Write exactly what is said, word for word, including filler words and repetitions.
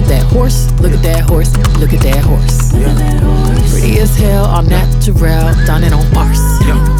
that horse, look at that horse, look at that horse. Pretty as hell, all natural, done it on Mars.